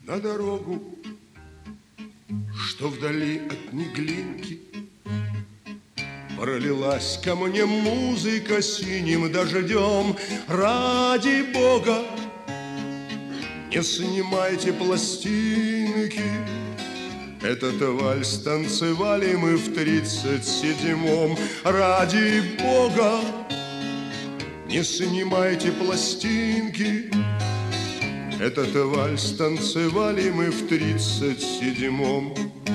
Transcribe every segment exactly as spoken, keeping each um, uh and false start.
на дорогу, что вдали от Неглинки. Пролилась ко мне музыка синим дождем. Ради Бога, не снимайте пластинки. Этот вальс танцевали мы в тридцать седьмом. Ради Бога, не снимайте пластинки. Этот вальс танцевали мы в тридцать седьмом.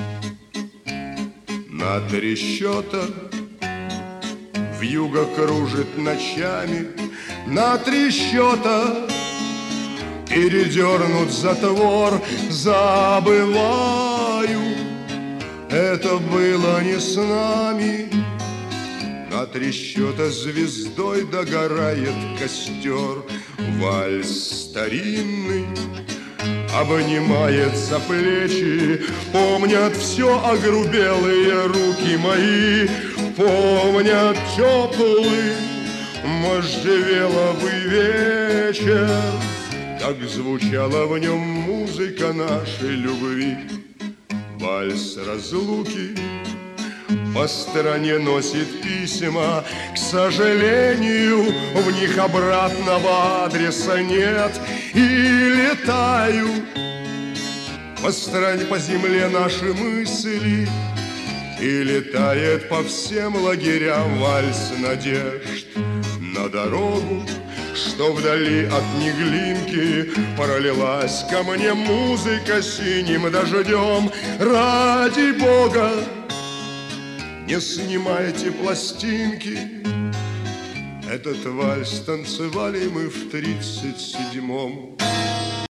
На три счета вьюга кружит ночами. На три счета передернут затвор. Забываю, это было не с нами. На три счета звездой догорает костер. Вальс старинный обнимает за плечи. Помнят все огрубелые руки мои. Помнят теплый можжевеловый вечер. Как звучала в нем музыка нашей любви. Вальс разлуки по стране носит письма. К сожалению, в них обратного адреса нет. И летаю по стране, по земле наши мысли. И летает по всем лагерям вальс надежд на дорогу, что вдали от Неглинки. Пролилась ко мне музыка синим дождем. Ради Бога, не снимайте пластинки. Этот вальс танцевали мы в тридцать седьмом.